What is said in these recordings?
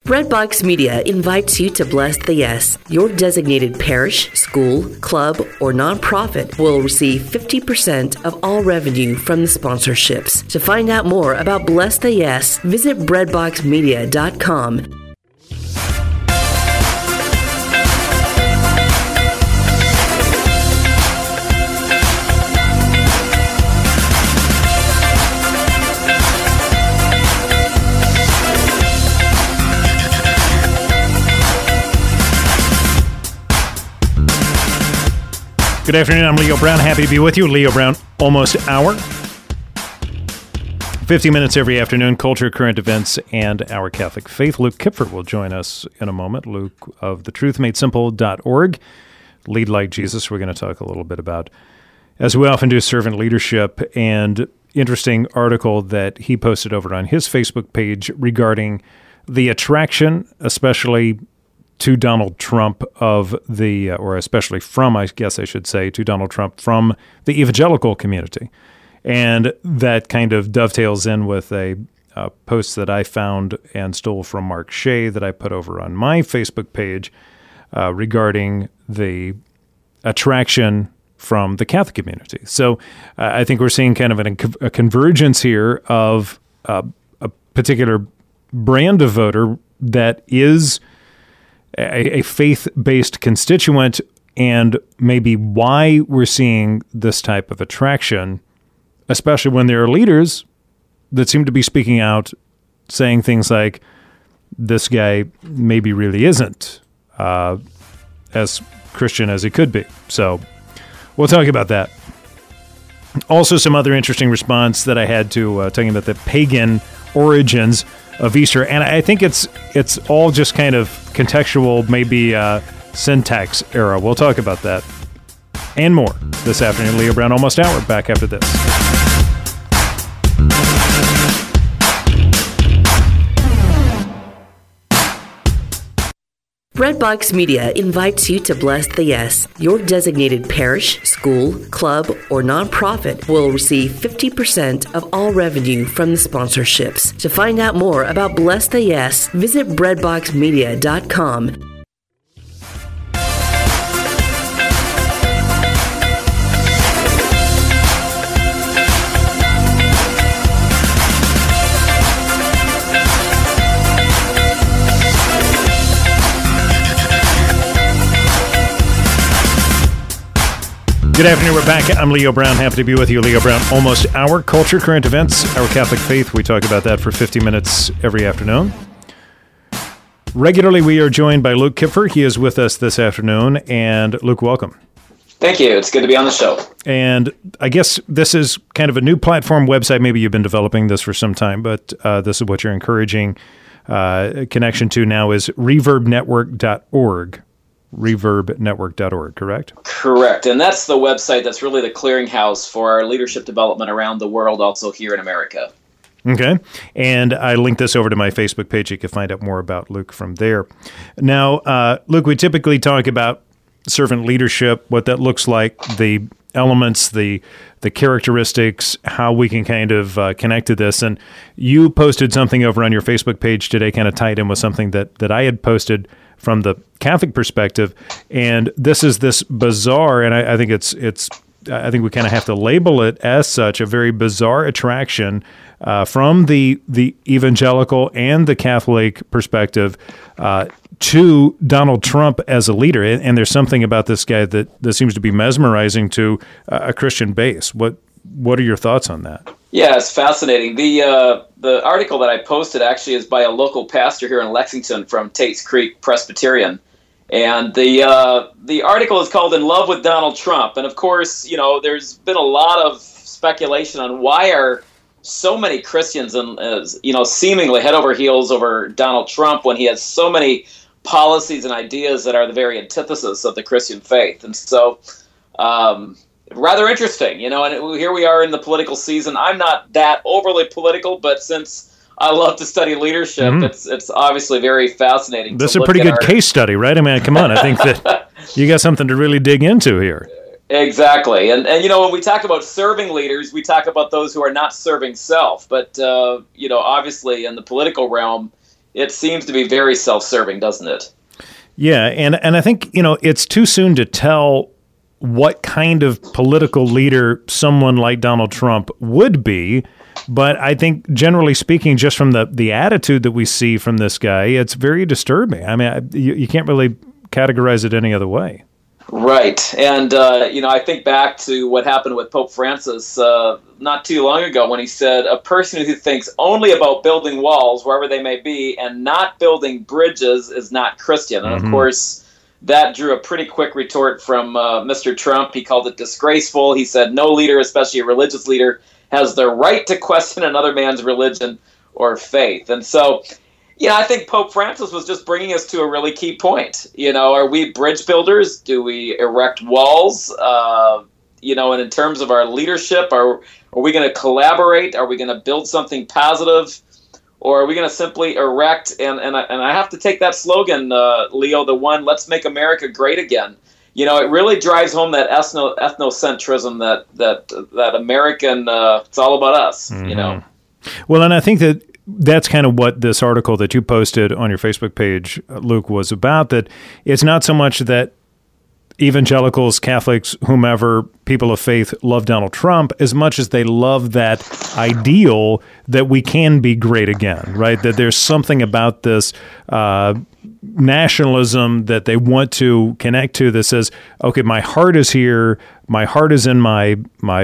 Redbox Media invites you to Bless the Yes. Your designated parish, school, club, or nonprofit will receive 50% of all revenue from the sponsorships. To find out more about Bless the Yes, visit breadboxmedia.com. Good afternoon, I'm Leo Brown. Happy to be with you. Leo Brown, almost hour. 50 minutes every afternoon, culture, current events, and our Catholic faith. Luke Kipfer will join us in a moment. Luke of thetruthmadesimple.org. Lead Like Jesus. We're going to talk a little bit about, as we often do, servant leadership, and interesting article that he posted over on his Facebook page regarding the attraction, especially to Donald Trump or especially from, I guess I should say, to Donald Trump from the evangelical community. And that kind of dovetails in with a post that I found and stole from Mark Shea that I put over on my Facebook page regarding the attraction from the Catholic community. So I think we're seeing kind of a convergence here of a particular brand of voter that is a faith-based constituent, and maybe why we're seeing this type of attraction, especially when there are leaders that seem to be speaking out, saying things like, this guy maybe really isn't as Christian as he could be. So we'll talk about that. Also, some other interesting response that I had to talking about the pagan origins of Easter, and I think it's all just kind of contextual, maybe syntax error. We'll talk about that and more this afternoon. Leo Brown, almost hour. Back after this. Redbox Media invites you to Bless the Yes. Your designated parish, school, club, or nonprofit will receive 50% of all revenue from the sponsorships. To find out more about Bless the Yes, visit breadboxmedia.com. Good afternoon, we're back. I'm Leo Brown. Happy to be with you. Leo Brown, almost hour. Culture, current events, our Catholic faith. We talk about that for 50 minutes every afternoon. Regularly, we are joined by Luke Kipfer. He is with us this afternoon. And Luke, welcome. Thank you. It's good to be on the show. And I guess this is kind of a new platform website. Maybe you've been developing this for some time, but this is what you're encouraging connection to now is reverbnetwork.org. reverbnetwork.org, correct? Correct. And that's the website that's really the clearinghouse for our leadership development around the world, also here in America. Okay. And I linked this over to my Facebook page. You can find out more about Luke from there. Now, Luke, we typically talk about servant leadership, what that looks like, the elements, the characteristics, how we can kind of connect to this. And you posted something over on your Facebook page today, kind of tied in with something that I had posted from the Catholic perspective, and this is this bizarre, and I think I think we kind of have to label it as such, a very bizarre attraction from the evangelical and the Catholic perspective to Donald Trump as a leader. And there's something about this guy that seems to be mesmerizing to a Christian base. What are your thoughts on that? Yeah, it's fascinating. The article that I posted actually is by a local pastor here in Lexington from Tate's Creek Presbyterian. And the article is called In Love with Donald Trump. And of course, there's been a lot of speculation on why are so many Christians seemingly head over heels over Donald Trump when he has so many policies and ideas that are the very antithesis of the Christian faith. And so rather interesting, and here we are in the political season. I'm not that overly political, but since I love to study leadership, it's obviously very fascinating. This is a pretty good case study, right? I mean, come on, I think that you got something to really dig into here. Exactly. And when we talk about serving leaders, we talk about those who are not serving self. But, obviously in the political realm, it seems to be very self-serving, doesn't it? Yeah, and I think, it's too soon to tell what kind of political leader someone like Donald Trump would be. But I think, generally speaking, just from the attitude that we see from this guy, it's very disturbing. I mean, you can't really categorize it any other way. Right. And, I think back to what happened with Pope Francis not too long ago when he said, a person who thinks only about building walls, wherever they may be, and not building bridges is not Christian. And, of course, that drew a pretty quick retort from Mr. Trump. He called it disgraceful. He said no leader, especially a religious leader, has the right to question another man's religion or faith. And so, I think Pope Francis was just bringing us to a really key point. Are we bridge builders? Do we erect walls? And in terms of our leadership, are we going to collaborate? Are we going to build something positive? Or are we going to simply erect? And I have to take that slogan, Leo, the one, let's make America great again. It really drives home that ethnocentrism, that American, it's all about us, Well, and I think that's kind of what this article that you posted on your Facebook page, Luke, was about, that it's not so much that evangelicals, Catholics, whomever, people of faith love Donald Trump as much as they love that ideal that we can be great again, right? That there's something about this nationalism that they want to connect to that says, okay, my heart is here, my heart is in my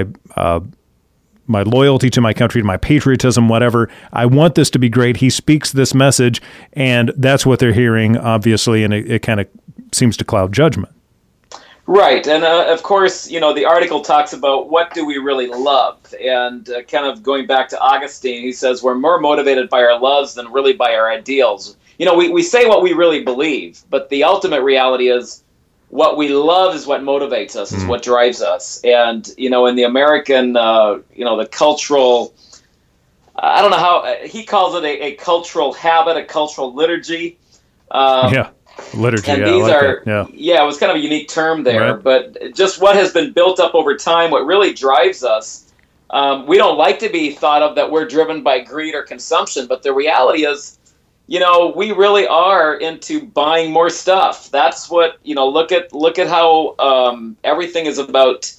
loyalty to my country, my patriotism, whatever. I want this to be great. He speaks this message, and that's what they're hearing, obviously, and it kind of seems to cloud judgment. Right. And, of course, the article talks about what do we really love? And kind of going back to Augustine, he says we're more motivated by our loves than really by our ideals. We say what we really believe, but the ultimate reality is what we love is what motivates us, is what drives us. And, in the American, the cultural, I don't know how, he calls it a cultural habit, a cultural liturgy. Liturgy. And these it was kind of a unique term there, right. But just what has been built up over time, what really drives us. We don't like to be thought of that we're driven by greed or consumption, but the reality is, we really are into buying more stuff. That's what, look at how everything is about,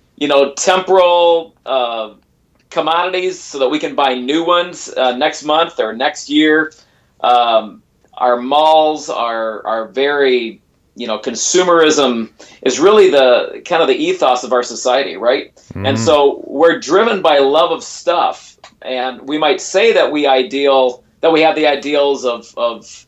temporal commodities so that we can buy new ones next month or next year. Our malls are very, consumerism is really the kind of the ethos of our society, right? Mm-hmm. And so we're driven by love of stuff, and we might say that we have the ideals of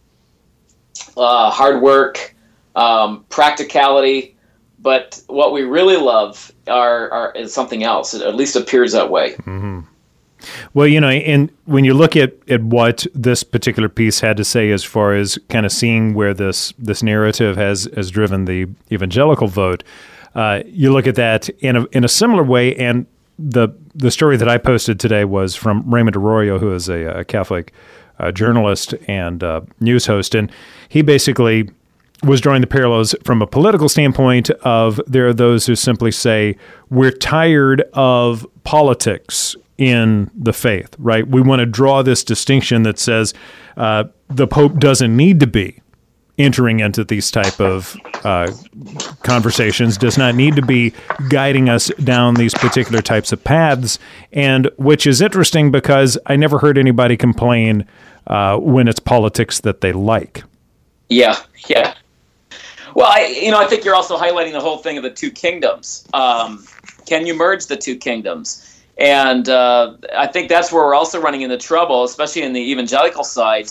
hard work, practicality, but what we really love is something else. It at least appears that way. Mm-hmm. Well, and when you look at what this particular piece had to say as far as kind of seeing where this narrative has driven the evangelical vote, you look at that in a similar way. And the story that I posted today was from Raymond Arroyo, who is a Catholic journalist and news host, and he basically was drawing the parallels from a political standpoint of there are those who simply say we're tired of politics in the faith, right? We want to draw this distinction that says the Pope doesn't need to be entering into these type of conversations, does not need to be guiding us down these particular types of paths, and which is interesting because I never heard anybody complain when it's politics that they like. Yeah. Well, I think you're also highlighting the whole thing of the two kingdoms. Can you merge the two kingdoms? And I think that's where we're also running into trouble, especially in the evangelical side.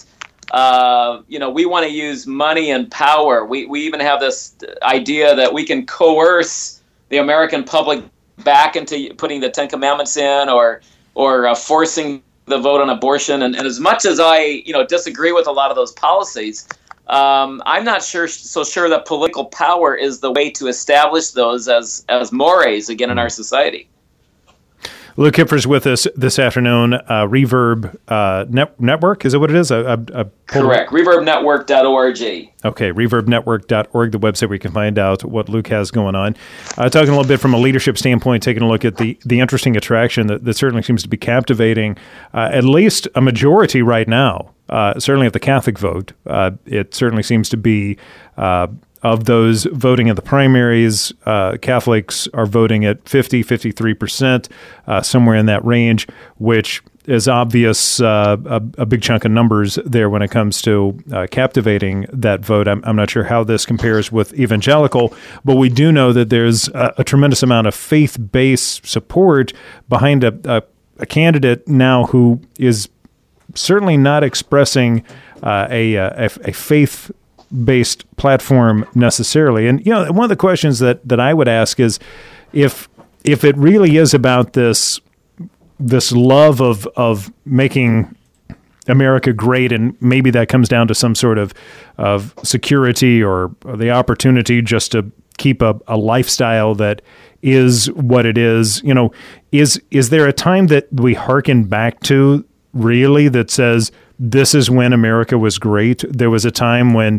We want to use money and power. We even have this idea that we can coerce the American public back into putting the Ten Commandments in or forcing the vote on abortion. And as much as I disagree with a lot of those policies, I'm not so sure that political power is the way to establish those as mores again in our society. Luke Kipfer's with us this afternoon. Reverb Network, is that what it is? Correct. ReverbNetwork.org. Okay, ReverbNetwork.org, the website where you can find out what Luke has going on. Talking a little bit from a leadership standpoint, taking a look at the interesting attraction that certainly seems to be captivating at least a majority right now certainly of the Catholic vote. It certainly seems to be of those voting in the primaries, Catholics are voting at 53%, somewhere in that range, which is obvious, a big chunk of numbers there when it comes to captivating that vote. I'm not sure how this compares with evangelical, but we do know that there's a tremendous amount of faith-based support behind a candidate now who is certainly not expressing a faith-based platform necessarily. And, one of the questions that I would ask is if it really is about this love of making America great, and maybe that comes down to some sort of security or the opportunity just to keep a lifestyle that is what it is. Is there a time that we hearken back to really that says this is when America was great? There was a time when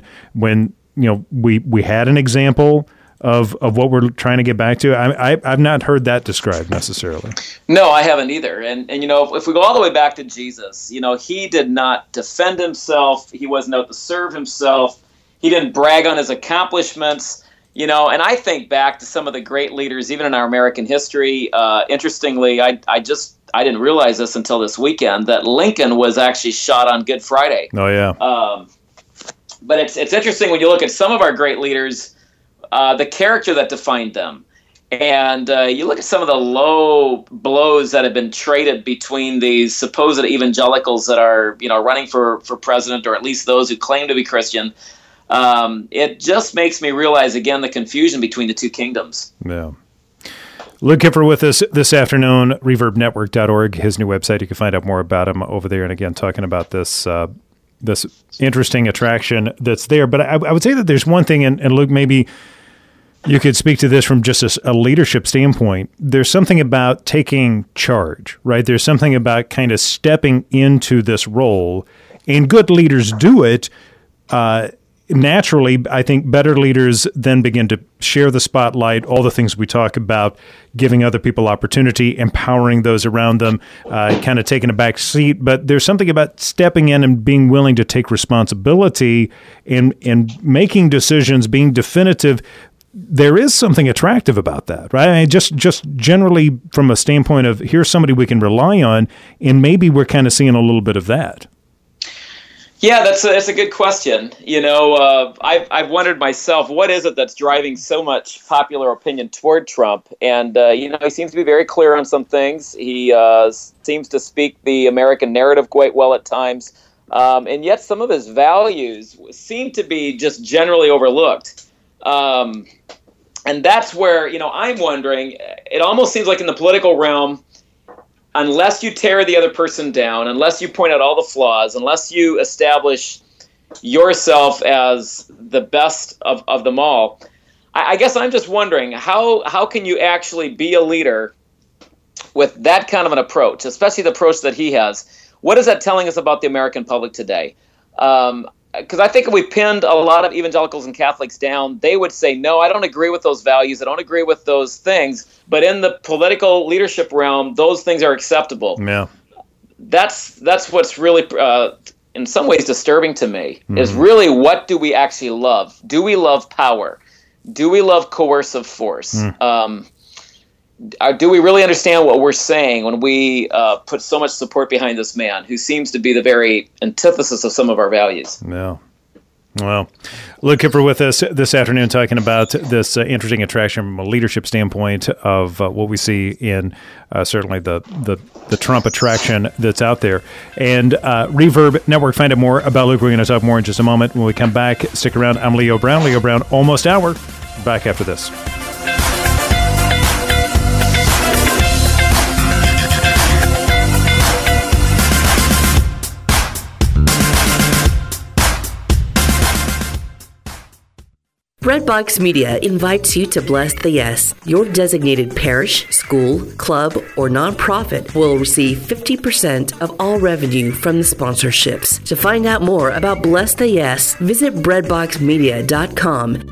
we had an example of what we're trying to get back to. I've not heard that described necessarily. No, I haven't either. And if we go all the way back to Jesus, he did not defend himself. He wasn't out to serve himself. He didn't brag on his accomplishments. And I think back to some of the great leaders, even in our American history. Interestingly, I didn't realize this until this weekend, that Lincoln was actually shot on Good Friday. Oh, yeah. But it's interesting when you look at some of our great leaders, the character that defined them. And you look at some of the low blows that have been traded between these supposed evangelicals that are, running for president, or at least those who claim to be Christian. It just makes me realize, again, the confusion between the two kingdoms. Yeah. Luke Kipfer with us this afternoon, ReverbNetwork.org, his new website. You can find out more about him over there. And again, talking about this interesting attraction that's there. But I would say that there's one thing, and Luke, maybe you could speak to this from just a leadership standpoint. There's something about taking charge, right? There's something about kind of stepping into this role, and good leaders do it. Naturally, I think better leaders then begin to share the spotlight, all the things we talk about, giving other people opportunity, empowering those around them, kind of taking a back seat. But there's something about stepping in and being willing to take responsibility and making decisions, being definitive. There is something attractive about that, right? I mean, just generally from a standpoint of here's somebody we can rely on, and maybe we're kind of seeing a little bit of that. Yeah, that's a good question. I've wondered myself, what is it that's driving so much popular opinion toward Trump? And, he seems to be very clear on some things. He seems to speak the American narrative quite well at times. And yet some of his values seem to be just generally overlooked. And that's where, I'm wondering, it almost seems like in the political realm, unless you tear the other person down, unless you point out all the flaws, unless you establish yourself as the best of them all, I guess I'm just wondering, how can you actually be a leader with that kind of an approach, especially the approach that he has? What is that telling us about the American public today? Because I think if we pinned a lot of evangelicals and Catholics down, they would say, no, I don't agree with those values. I don't agree with those things. But in the political leadership realm, those things are acceptable. Yeah. That's what's really, in some ways, disturbing to me, is really, what do we actually love? Do we love power? Do we love coercive force? Do we really understand what we're saying when we put so much support behind this man who seems to be the very antithesis of some of our values? Yeah. Well, Luke Kipfer with us this afternoon talking about this interesting attraction from a leadership standpoint of what we see in certainly the Trump attraction that's out there. And Reverb Network, find out more about Luke. We're going to talk more in just a moment. When we come back, stick around. I'm Leo Brown. Leo Brown, Almost Hour. Back after this. Breadbox Media invites you to Bless the Yes. Your designated parish, school, club, or nonprofit will receive 50% of all revenue from the sponsorships. To find out more about Bless the Yes, visit breadboxmedia.com.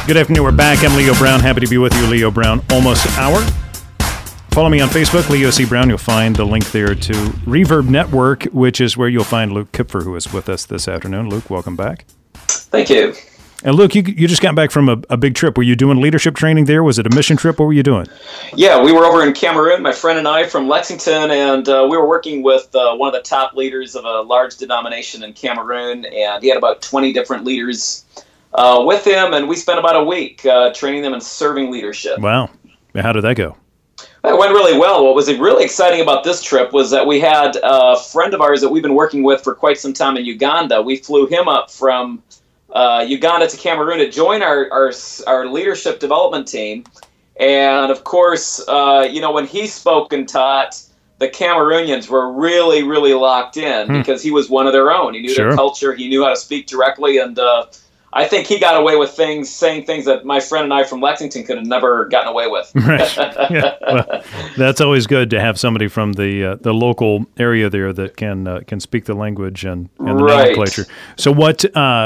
Good afternoon. We're back. I'm Leo Brown. Happy to be with you, Leo Brown. Almost an hour. Follow me on Facebook, Leo C. Brown. You'll find the link there to Reverb Network, which is where you'll find Luke Kipfer, who is with us this afternoon. Luke, welcome back. Thank you. And Luke, you just got back from a big trip. Were you doing leadership training there? Was it a mission trip? What were you doing? Yeah, we were over in Cameroon, my friend and I from Lexington, and we were working with one of the top leaders of a large denomination in Cameroon, and he had about 20 different leaders with him, and we spent about a week training them in serving leadership. Wow. How did that go? It went really well. What was really exciting about this trip was that we had a friend of ours that we've been working with for quite some time in Uganda. We flew him up from Uganda to Cameroon to join our leadership development team. And of course, when he spoke and taught, the Cameroonians were really, really locked in because he was one of their own. He knew their culture. He knew how to speak directly. And I think he got away with saying things that my friend and I from Lexington could have never gotten away with. Right. Yeah. Well, that's always good to have somebody from the local area there that can speak the language and the nomenclature. So what's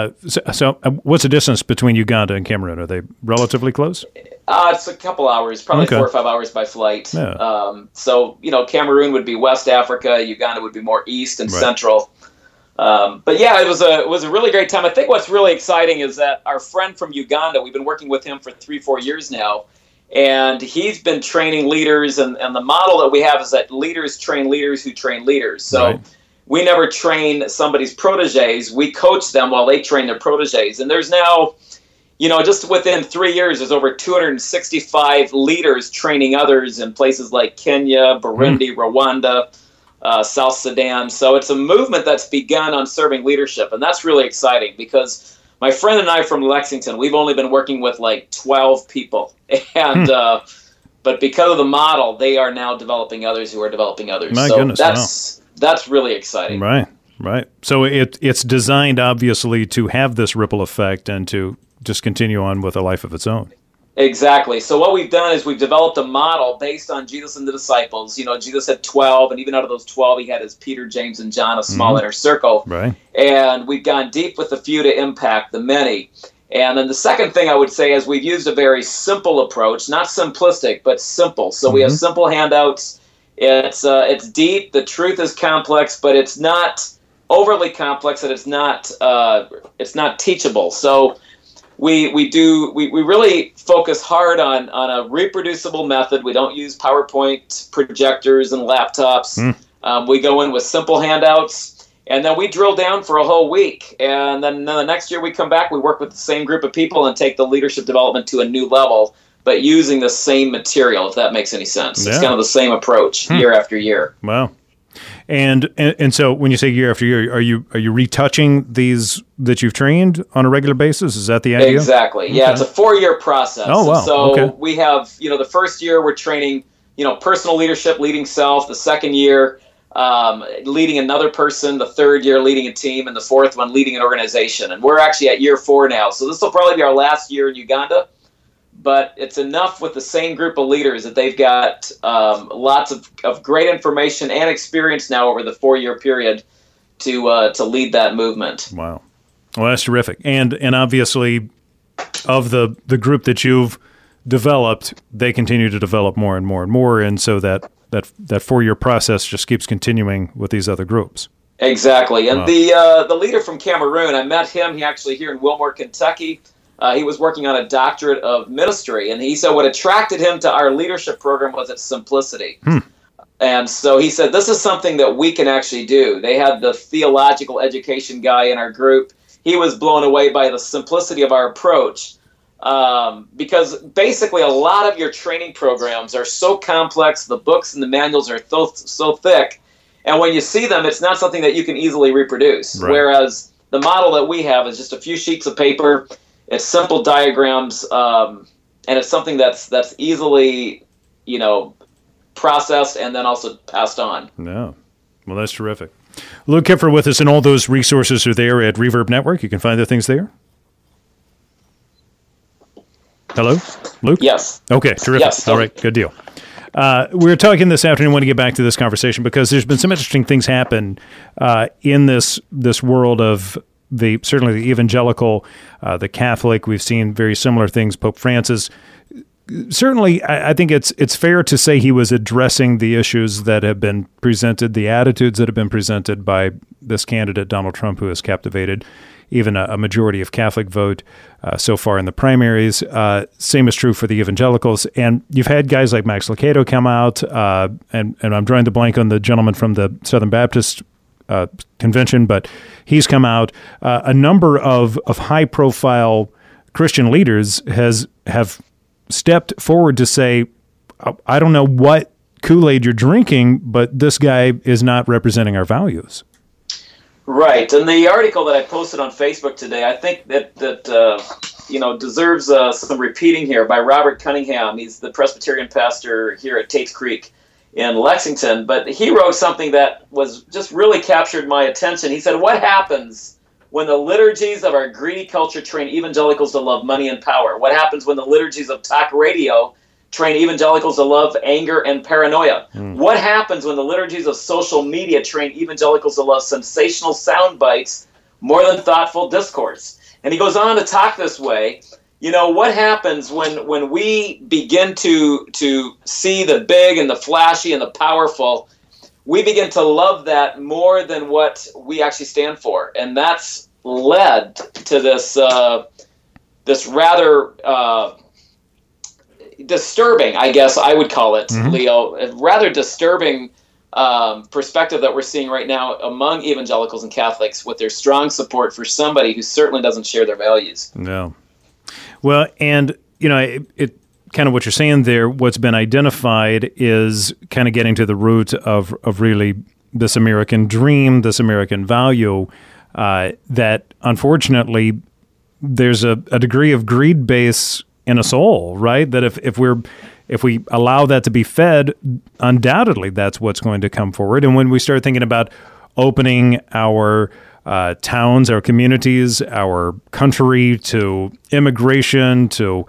the distance between Uganda and Cameroon? Are they relatively close? It's a couple hours, probably 4 or 5 hours by flight. Yeah. Cameroon would be West Africa. Uganda would be more east and central. But yeah, it was a really great time. I think what's really exciting is that our friend from Uganda, we've been working with him for 3-4 years now, and he's been training leaders, and the model that we have is that leaders train leaders who train leaders. So we never train somebody's proteges. We coach them while they train their proteges. And there's now, just within 3 years, there's over 265 leaders training others in places like Kenya, Burundi, Rwanda, South Sudan. So it's a movement that's begun on serving leadership, and that's really exciting because my friend and I from Lexington, we've only been working with like 12 people, and but because of the model, they are now developing others who are developing others. My goodness, that's really exciting. Right. So it's designed obviously to have this ripple effect and to just continue on with a life of its own. Exactly. So what we've done is we've developed a model based on Jesus and the disciples. Jesus had 12, and even out of those 12, he had his Peter, James, and John, a small inner circle. Right. And we've gone deep with the few to impact the many. And then the second thing I would say is we've used a very simple approach, not simplistic, but simple. So we have simple handouts. It's deep. The truth is complex, but it's not overly complex, and it's not teachable. So we really focus hard on a reproducible method. We don't use PowerPoint projectors and laptops. We go in with simple handouts, and then we drill down for a whole week. And then the next year we come back, we work with the same group of people and take the leadership development to a new level, but using the same material, if that makes any sense. Yeah. It's kind of the same approach year after year. Wow. And so when you say year after year, are you retouching these that you've trained on a regular basis? Is that the idea? Exactly. Okay. Yeah, it's a 4-year process. Oh, wow. So we have, the first year we're training, personal leadership, leading self. The second year, leading another person. The third year, leading a team. And the fourth one, leading an organization. And we're actually at year 4 now. So this will probably be our last year in Uganda. But it's enough with the same group of leaders that they've got lots of great information and experience now over the 4-year period to lead that movement. Wow. Well, that's terrific. And obviously, of the group that you've developed, they continue to develop more and more and more. And so that 4-year process just keeps continuing with these other groups. Exactly. And the leader from Cameroon, I met him here in Wilmore, Kentucky. He was working on a doctorate of ministry, and he said what attracted him to our leadership program was its simplicity. And so he said, this is something that we can actually do. They had the theological education guy in our group. He was blown away by the simplicity of our approach because basically a lot of your training programs are so complex, the books and the manuals are so thick, and when you see them, it's not something that you can easily reproduce. Right. Whereas the model that we have is just a few sheets of paper. It's simple diagrams, and it's something that's easily, processed and then also passed on. Yeah. Well, that's terrific. Luke Kipfer with us, and all those resources are there at Reverb Network. You can find the things there. Hello, Luke? Yes. Okay, terrific. Yes. All right, good deal. We're talking this afternoon. I want to get back to this conversation because there's been some interesting things happen in this world of certainly the evangelical, the Catholic. We've seen very similar things. Pope Francis. Certainly, I think it's fair to say he was addressing the issues that have been presented, the attitudes that have been presented by this candidate, Donald Trump, who has captivated even a majority of Catholic vote so far in the primaries. Same is true for the evangelicals. And you've had guys like Max Lucado come out, and I'm drawing the blank on the gentleman from the Southern Baptist Convention, but he's come out. A number of high-profile Christian leaders have stepped forward to say, I don't know what Kool-Aid you're drinking, but this guy is not representing our values. Right, and the article that I posted on Facebook today, I think that deserves some repeating here by Robert Cunningham. He's the Presbyterian pastor here at Tate's Creek in Lexington, but he wrote something that was just really captured my attention. He said, "What happens when the liturgies of our greedy culture train evangelicals to love money and power? What happens when the liturgies of talk radio train evangelicals to love anger and paranoia? What happens when the liturgies of social media train evangelicals to love sensational sound bites more than thoughtful discourse?" And he goes on to talk this way. What happens when we begin to see the big and the flashy and the powerful? We begin to love that more than what we actually stand for. And that's led to this rather disturbing, I guess I would call it, Leo, a rather disturbing perspective that we're seeing right now among evangelicals and Catholics with their strong support for somebody who certainly doesn't share their values. No. Well, and, it kind of what you're saying there, what's been identified is kind of getting to the root of really this American dream, this American value, that unfortunately there's a degree of greed base in us all, right? That if we allow that to be fed, undoubtedly that's what's going to come forward. And when we start thinking about opening our towns, our communities, our country to immigration, to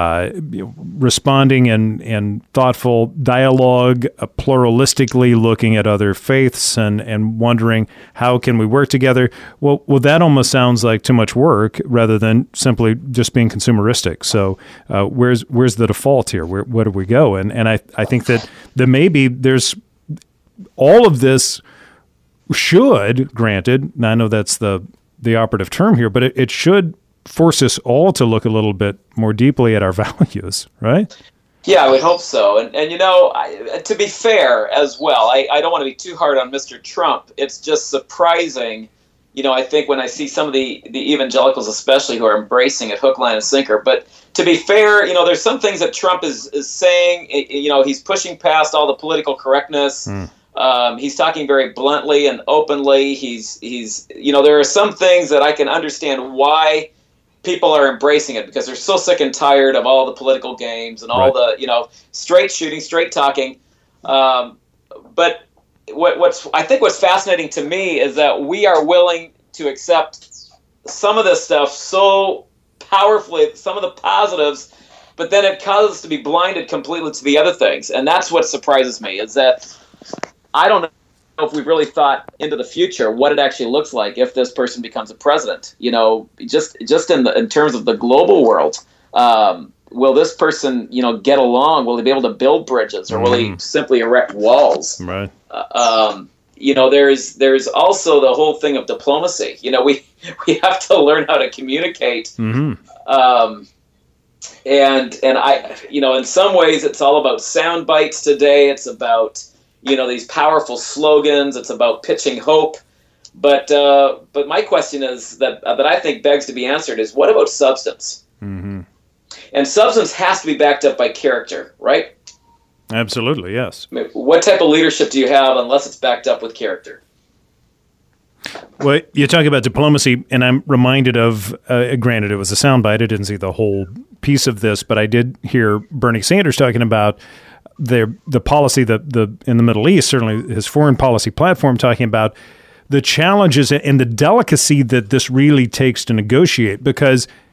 responding in thoughtful dialogue, pluralistically looking at other faiths and wondering how can we work together. Well, that almost sounds like too much work rather than simply just being consumeristic. So where's the default here? Where do we go? And I think that maybe there's all of this should, granted, and I know that's the operative term here, but it should force us all to look a little bit more deeply at our values, right? Yeah, I would hope so. And to be fair as well, I don't want to be too hard on Mr. Trump. It's just surprising, I think when I see some of the evangelicals especially who are embracing it hook, line, and sinker. But to be fair, there's some things that Trump is saying, he's pushing past all the political correctness. He's talking very bluntly and openly. He's there are some things that I can understand why people are embracing it because they're so sick and tired of all the political games and all the, straight shooting, straight talking. But what's fascinating to me is that we are willing to accept some of this stuff so powerfully, some of the positives, but then it causes us to be blinded completely to the other things. And that's what surprises me is that I don't know if we've really thought into the future what it actually looks like if this person becomes a president. Just in terms of the global world, will this person get along? Will he be able to build bridges, or will he simply erect walls? Right. There's also the whole thing of diplomacy. We have to learn how to communicate. And I in some ways it's all about sound bites today. It's about these powerful slogans. It's about pitching hope. But my question is that I think begs to be answered is, what about substance? And substance has to be backed up by character, right? Absolutely, yes. I mean, what type of leadership do you have unless it's backed up with character? Well, you talk about diplomacy, and I'm reminded of, granted, it was a soundbite. I didn't see the whole piece of this, but I did hear Bernie Sanders talking about the policy in the Middle East, certainly his foreign policy platform, talking about the challenges and the delicacy that this really takes to negotiate. Because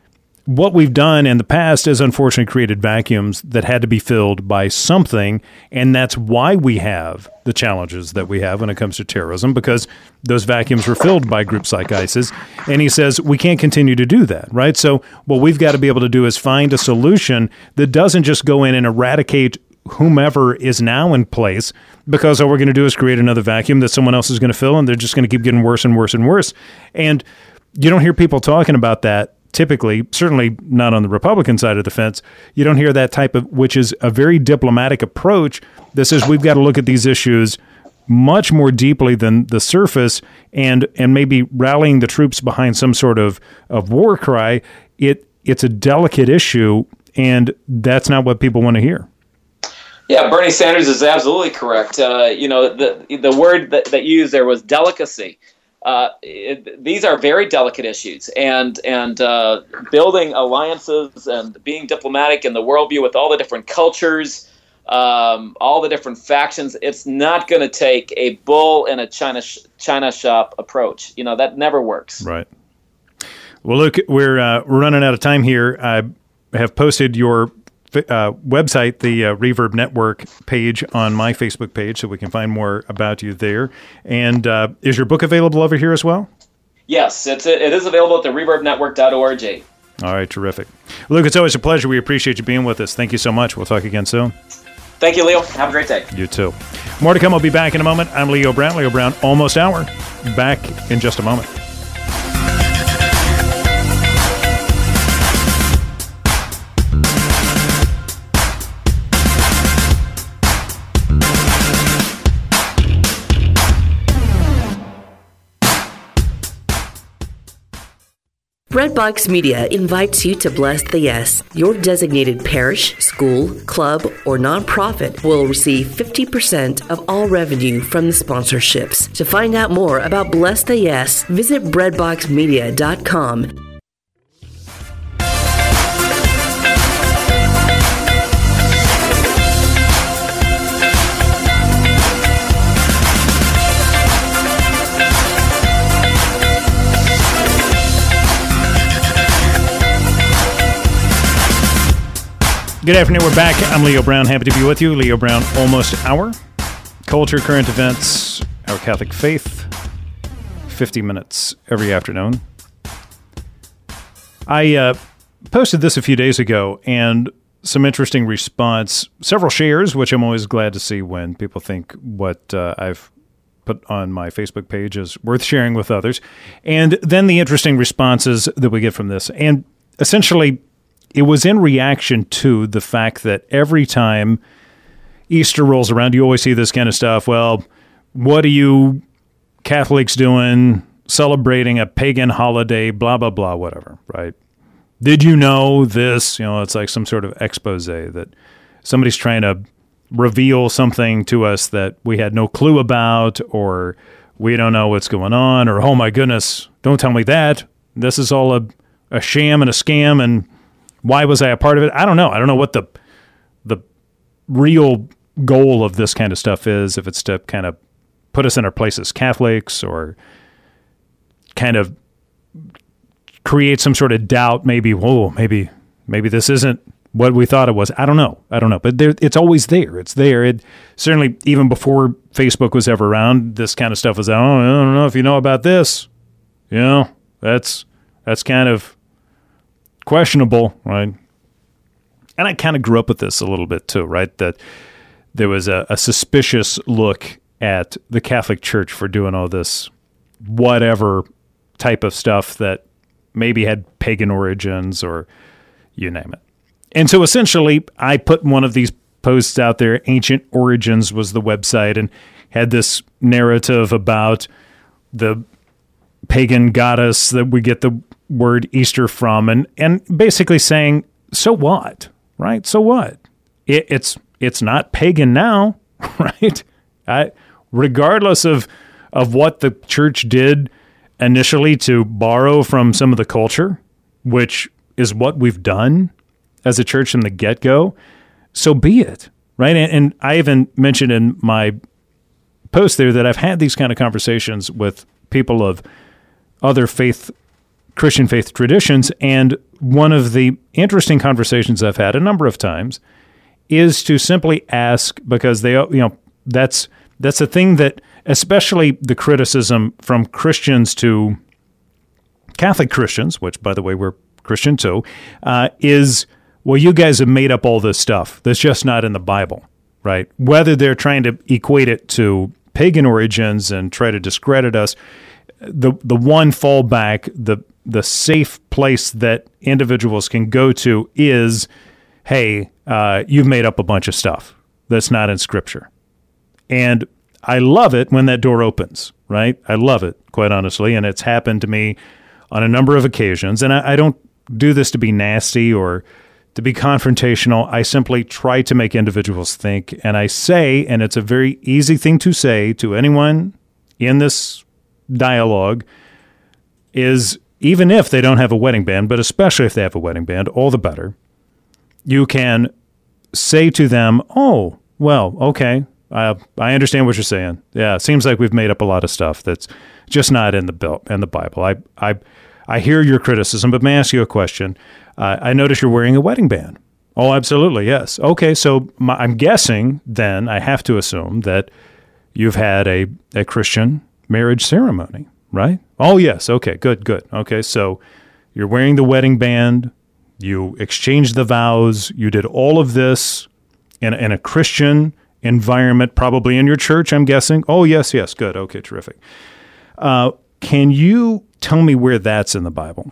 what we've done in the past is unfortunately created vacuums that had to be filled by something, and that's why we have the challenges that we have when it comes to terrorism, because those vacuums were filled by groups like ISIS. And he says we can't continue to do that, right? So what we've got to be able to do is find a solution that doesn't just go in and eradicate whomever is now in place, because all we're going to do is create another vacuum that someone else is going to fill, and they're just going to keep getting worse and worse and worse. And you don't hear people talking about that typically, certainly not on the Republican side of the fence. You don't hear that type of, which is a very diplomatic approach that says we've got to look at these issues much more deeply than the surface, and maybe rallying the troops behind some sort of war cry. It's a delicate issue, and that's not what people want to hear. Yeah, Bernie Sanders is absolutely correct. The word that you used there was delicacy. These are very delicate issues, and building alliances and being diplomatic in the worldview with all the different cultures, all the different factions. It's not going to take a bull in a China shop approach. That never works. Right. Well, look, we're running out of time here. I have posted your website, the Reverb Network page, on my Facebook page, so we can find more about you there. And is your book available over here as well? Yes, it is available at the reverbnetwork.org. All right, terrific. Luke, it's always a pleasure. We appreciate you being with us. Thank you so much. We'll talk again soon. Thank you, Leo. Have a great day. You too. More to come. We'll be back in a moment. I'm Leo Brown. Leo Brown, Almost Hour. Back in just a moment. Redbox Media invites you to Bless the Yes. Your designated parish, school, club, or nonprofit will receive 50% of all revenue from the sponsorships. To find out more about Bless the Yes, visit breadboxmedia.com. Good afternoon. We're back. I'm Leo Brown. Happy to be with you. Leo Brown, Almost Hour. Culture, current events, our Catholic faith. 50 minutes every afternoon. I posted this a few days ago, and some interesting response. Several shares, which I'm always glad to see when people think what I've put on my Facebook page is worth sharing with others. And then the interesting responses that we get from this. And essentially, it was in reaction to the fact that every time Easter rolls around, you always see this kind of stuff. Well, what are you Catholics doing celebrating a pagan holiday, blah, blah, blah, whatever, right? Did you know this? It's like some sort of expose that somebody's trying to reveal something to us that we had no clue about, or we don't know what's going on, or, oh my goodness, don't tell me that. This is all a sham and a scam, and why was I a part of it? I don't know. I don't know what the real goal of this kind of stuff is, if it's to kind of put us in our place as Catholics, or kind of create some sort of doubt, maybe this isn't what we thought it was. I don't know. But it's always there. It's there. It certainly, even before Facebook was ever around, this kind of stuff was, I don't know if you know about this. That's kind of questionable, right? And I kind of grew up with this a little bit too, right? That there was a suspicious look at the Catholic Church for doing all this whatever type of stuff that maybe had pagan origins, or you name it. And so essentially, I put one of these posts out there. Ancient Origins was the website, and had this narrative about the pagan goddess that we get the word Easter from, and basically saying, so what, right? So what? It's not pagan now, right? Regardless of what the church did initially to borrow from some of the culture, which is what we've done as a church from the get-go, so be it, right? And I even mentioned in my post there that I've had these kind of conversations with people of other faith Christian faith traditions. And one of the interesting conversations I've had a number of times is to simply ask, because that's a thing that, especially the criticism from Christians to Catholic Christians, which, by the way, we're Christian too, is, well, you guys have made up all this stuff that's just not in the Bible, right? Whether they're trying to equate it to pagan origins and try to discredit us, the one fallback, the safe place that individuals can go to is, hey, you've made up a bunch of stuff that's not in Scripture. And I love it when that door opens, right? I love it, quite honestly, and it's happened to me on a number of occasions. And I don't do this to be nasty or to be confrontational. I simply try to make individuals think, and I say, and it's a very easy thing to say to anyone in this dialogue, is even if they don't have a wedding band, but especially if they have a wedding band, all the better, you can say to them, oh, well, okay, I understand what you're saying. Yeah, it seems like we've made up a lot of stuff that's just not in the Bible. I hear your criticism, but may I ask you a question? I notice you're wearing a wedding band. Oh, absolutely, yes. Okay, so I'm guessing then, I have to assume that you've had a Christian marriage ceremony, right? Oh, yes. Okay, good. Okay, so you're wearing the wedding band. You exchanged the vows. You did all of this in a Christian environment, probably in your church, I'm guessing. Oh, yes. Good. Okay, terrific. Can you tell me where that's in the Bible?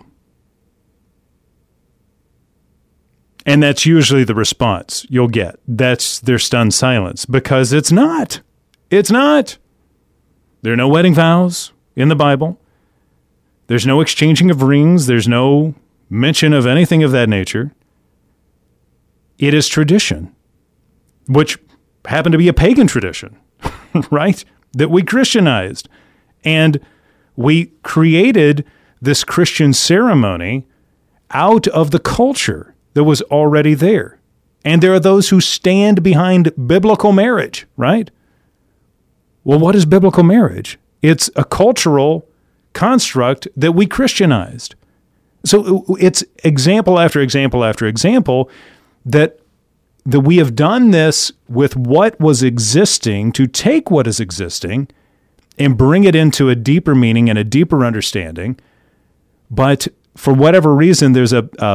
And that's usually the response you'll get. That's their stunned silence, because it's not. It's not. There are no wedding vows in the Bible. There's no exchanging of rings. There's no mention of anything of that nature. It is tradition, which happened to be a pagan tradition, right? That we Christianized. And we created this Christian ceremony out of the culture that was already there. And there are those who stand behind biblical marriage, right? Well, what is biblical marriage? It's a cultural construct that we Christianized. So it's example after example after example that we have done this with what was existing to take what is existing and bring it into a deeper meaning and a deeper understanding. But for whatever reason, there's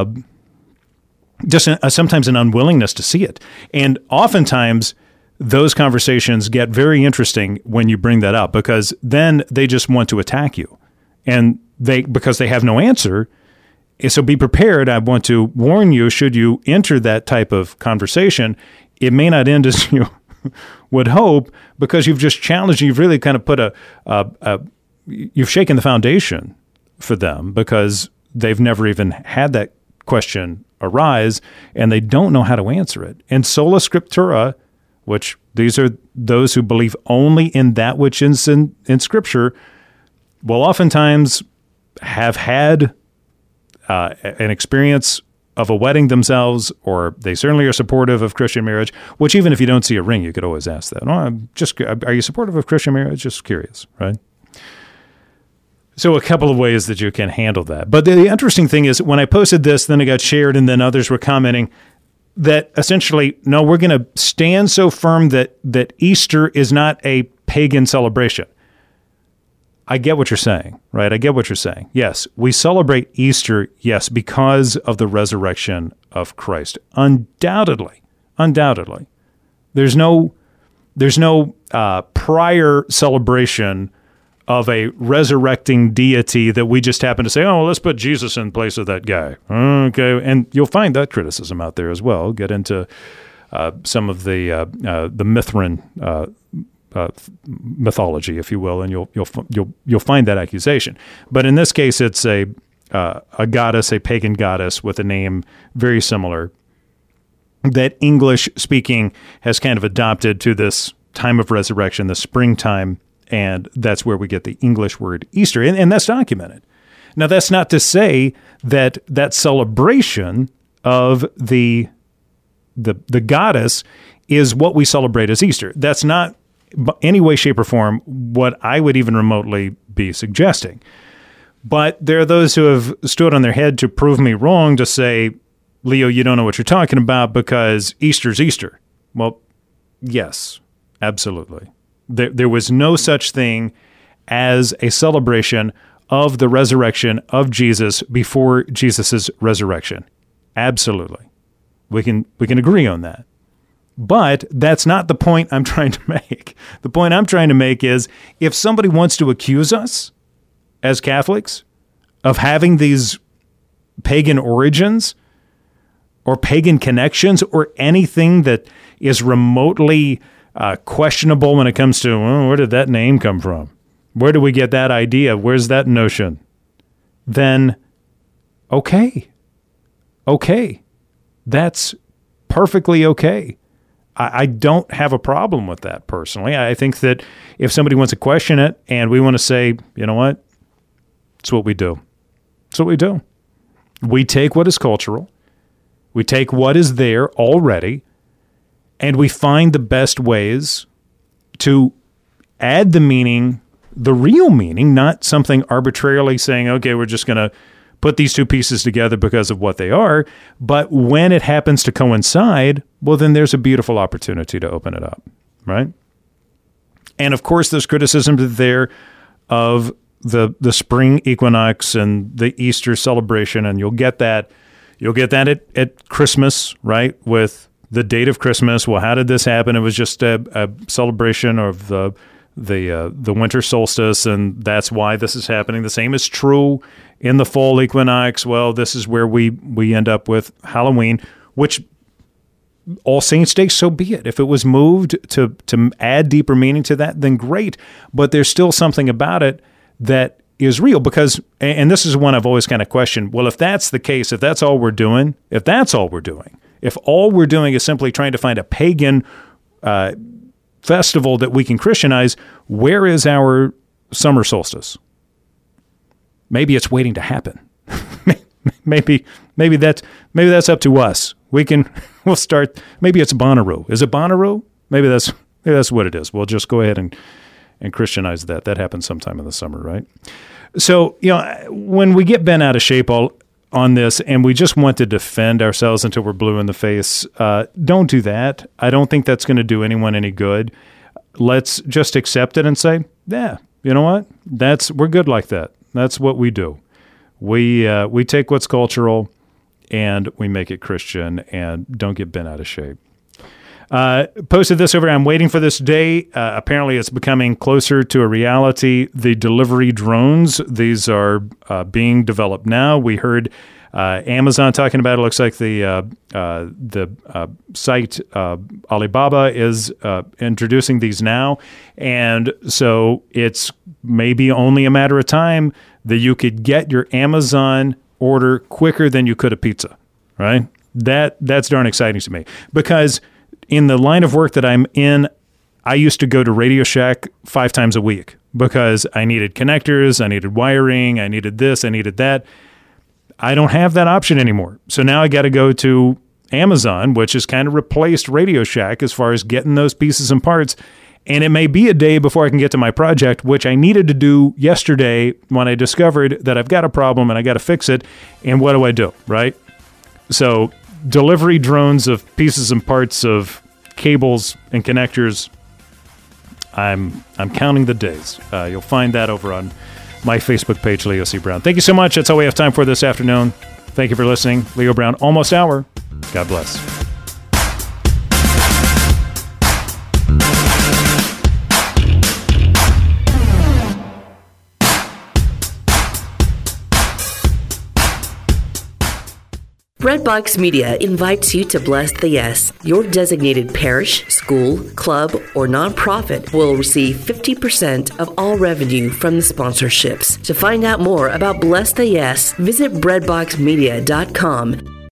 sometimes an unwillingness to see it. And oftentimes those conversations get very interesting when you bring that up, because then they just want to attack you. And because they have no answer. So be prepared. I want to warn you, should you enter that type of conversation, it may not end as you would hope, because you've just challenged, you've really kind of put you've shaken the foundation for them, because they've never even had that question arise and they don't know how to answer it. And sola scriptura, which these are those who believe only in that which is in Scripture, will oftentimes have had an experience of a wedding themselves, or they certainly are supportive of Christian marriage, which even if you don't see a ring, you could always ask that. Are you supportive of Christian marriage? Just curious, right? So a couple of ways that you can handle that. But the interesting thing is, when I posted this, then it got shared, and then others were commenting that essentially, no, we're going to stand so firm that Easter is not a pagan celebration. I get what you're saying, right? I get what you're saying. Yes, we celebrate Easter, yes, because of the resurrection of Christ. Undoubtedly. There's no prior celebration of a resurrecting deity that we just happen to say, oh, let's put Jesus in place of that guy. Okay, and you'll find that criticism out there as well. Get into some of the Mithrin mythology, if you will, and you'll find that accusation. But in this case, it's a goddess, a pagan goddess with a name very similar that English speaking has kind of adopted to this time of resurrection, the springtime, and that's where we get the English word Easter, and that's documented. Now, that's not to say that celebration of the goddess is what we celebrate as Easter. That's not any way, shape, or form what I would even remotely be suggesting. But there are those who have stood on their head to prove me wrong, to say, Leo, you don't know what you're talking about because Easter's Easter. Well, yes, absolutely. There was no such thing as a celebration of the resurrection of Jesus before Jesus' resurrection. Absolutely. We can agree on that. But that's not the point I'm trying to make. The point I'm trying to make is if somebody wants to accuse us as Catholics of having these pagan origins or pagan connections or anything that is remotely questionable when it comes to, well, where did that name come from? Where do we get that idea? Where's that notion? Then, okay. That's perfectly okay. I don't have a problem with that personally. I think that if somebody wants to question it and we want to say, you know what? It's what we do. It's what we do. We take what is cultural. We take what is there already, and we find the best ways to add the meaning, the real meaning, not something arbitrarily saying, okay, we're just going to put these two pieces together because of what they are. But when it happens to coincide, well, then there's a beautiful opportunity to open it up, right? And of course, there's criticism there of the spring equinox and the Easter celebration, and you'll get that at Christmas, right? With the date of Christmas. Well, how did this happen? It was just a celebration of the winter solstice, and that's why this is happening. The same is true in the fall equinox. Well, this is where we end up with Halloween, which All Saints' Day, so be it. If it was moved to add deeper meaning to that, then great. But there's still something about it that is real because, and this is one I've always kind of questioned, well, if that's the case, if all we're doing is simply trying to find a pagan festival that we can Christianize, where is our summer solstice? Maybe it's waiting to happen. maybe that's up to us. We'll start. Maybe it's Bonnaroo. Is it Bonnaroo? Maybe that's what it is. We'll just go ahead and Christianize that. That happens sometime in the summer, right? So, when we get bent out of shape on this and we just want to defend ourselves until we're blue in the face, don't do that. I don't think that's going to do anyone any good. Let's just accept it and say, yeah, you know what? We're good like that. That's what we do. We take what's cultural and we make it Christian and don't get bent out of shape. Posted this over. I'm waiting for this day. Apparently, it's becoming closer to a reality. The delivery drones, these are being developed now. We heard Amazon talking about it. Looks like the site Alibaba is introducing these now, and so it's maybe only a matter of time that you could get your Amazon order quicker than you could a pizza. Right? That's darn exciting to me because in the line of work that I'm in, I used to go to Radio Shack 5 times a week because I needed connectors, I needed wiring, I needed this, I needed that. I don't have that option anymore. So now I got to go to Amazon, which has kind of replaced Radio Shack as far as getting those pieces and parts. And it may be a day before I can get to my project, which I needed to do yesterday when I discovered that I've got a problem and I got to fix it. And what do? Right? So delivery drones of pieces and parts of cables and connectors. I'm counting the days. You'll find that over on my Facebook page, Leo C. Brown. Thank you so much. That's all we have time for this afternoon. Thank you for listening. Leo Brown, almost hour. God bless. Breadbox Media invites you to Bless the Yes. Your designated parish, school, club, or nonprofit will receive 50% of all revenue from the sponsorships. To find out more about Bless the Yes, visit breadboxmedia.com.